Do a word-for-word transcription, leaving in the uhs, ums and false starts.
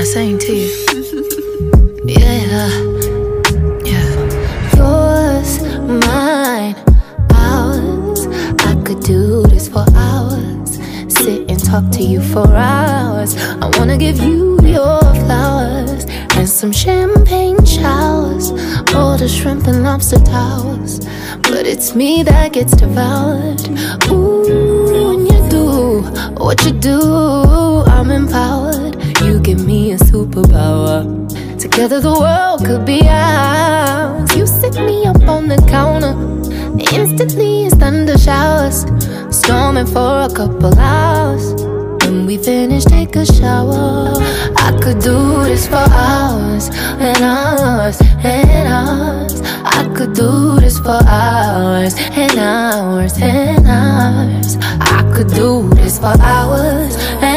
I sang to you. Yeah, yeah. Yours, mine, ours. I could do this for hours. Sit and talk to you for hours. I wanna give you your flowers and some champagne showers, all the shrimp and lobster towers. But it's me that gets devoured. Ooh, when you do what you do, I'm empowered. You give me a superpower. Together the world could be ours. You sit me up on the counter, instantly it's thunder showers, storming for a couple hours. When we finish, take a shower. I could do this for hours and hours and hours. I could do this for hours and hours and hours. I could do this for hours and